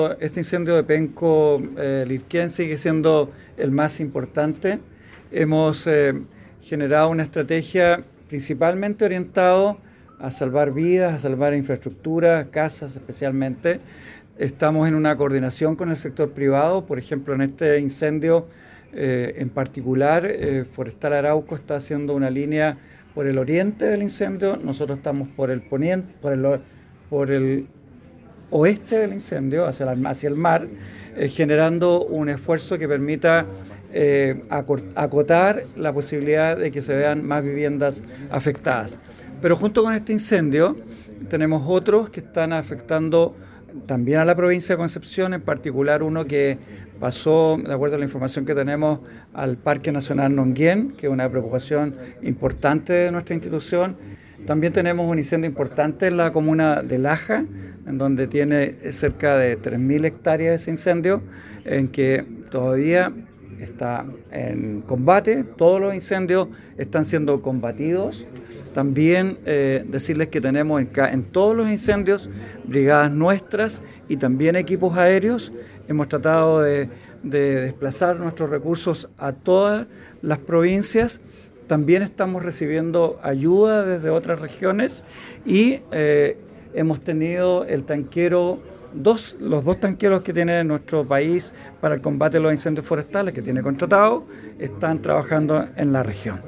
Este incendio de Penco Lirquén sigue siendo el más importante. Hemos generado una estrategia principalmente orientada a salvar vidas, a salvar infraestructura, casas especialmente. Estamos en una coordinación con el sector privado. Por ejemplo, en este incendio en particular, Forestal Arauco está haciendo una línea por el oriente del incendio. Nosotros estamos por el poniente, por el oeste del incendio, hacia el mar, generando un esfuerzo que permita acotar la posibilidad de que se vean más viviendas afectadas. Pero junto con este incendio tenemos otros que están afectando también a la provincia de Concepción, en particular uno que pasó, de acuerdo a la información que tenemos, al Parque Nacional Nonguén, que es una preocupación importante de nuestra institución. También tenemos un incendio importante en la comuna de Laja, en donde tiene cerca de 3.000 hectáreas ese incendio, en que todavía está en combate. Todos los incendios están siendo combatidos. También decirles que tenemos en todos los incendios brigadas nuestras y también equipos aéreos. Hemos tratado de desplazar nuestros recursos a todas las provincias. También estamos recibiendo ayuda desde otras regiones y hemos tenido los dos tanqueros que tiene nuestro país para el combate de los incendios forestales, que tiene contratado, están trabajando en la región.